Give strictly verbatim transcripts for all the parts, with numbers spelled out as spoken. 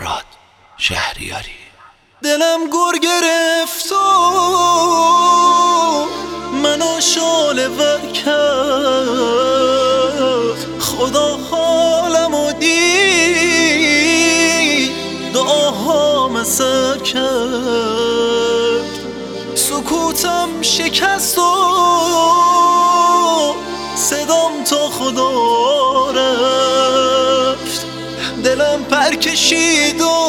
فرهاد شهریاری. دلم گر گرفت و منو شاله ور کرد، خدا حالمو دید دعاهام سر کرد. سکوتم شکست و صدام تا خدا رفت. دلم پر کشید و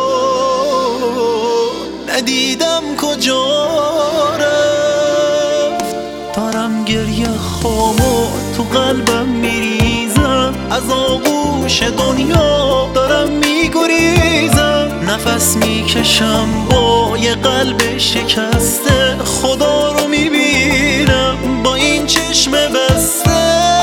ندیدم کجا رفت. دارم گریه خامو تو قلبم میریزم، از آغوش دنیا دارم میگریزم. نفس میکشم با یه قلب شکسته، خدا رو میبینم با این چشم بسته.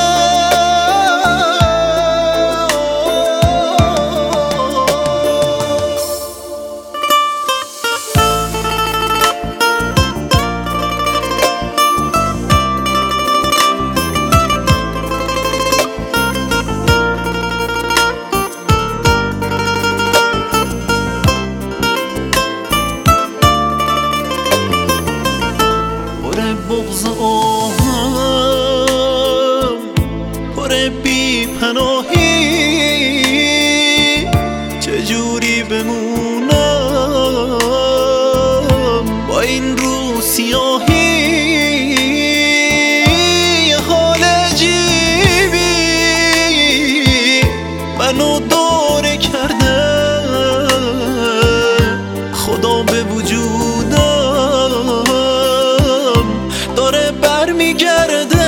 بغض آهم پر بی پناهی، چجوری بمونم با این رو سیاهی. یه حال عجیبی منو داره کرده، خدا به وجودم داره بر میگرده.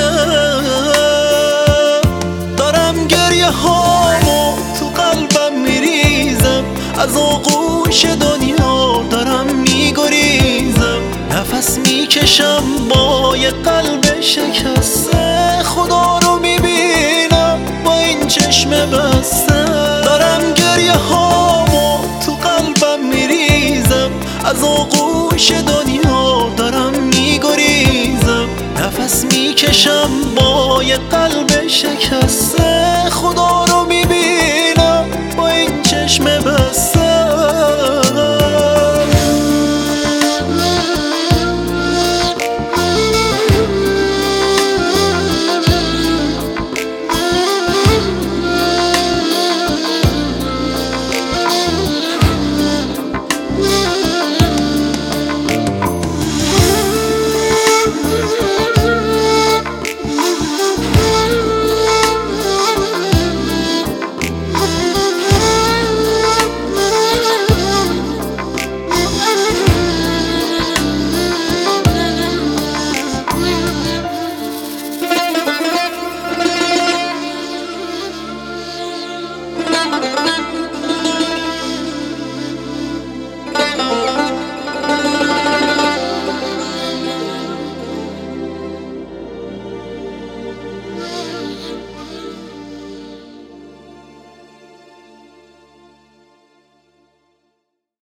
دارم گریه هامو تو قلبم میریزم، از آغوش دنیا دارم میگریزم. نفس میکشم با یه قلب شکسته، خدا رو میبینم با این چشم بسته. دارم گریه هامو تو قلبم میریزم، از آغوش دنیا دارم میگریزم. نفس میکشم با یه قلب شکسته.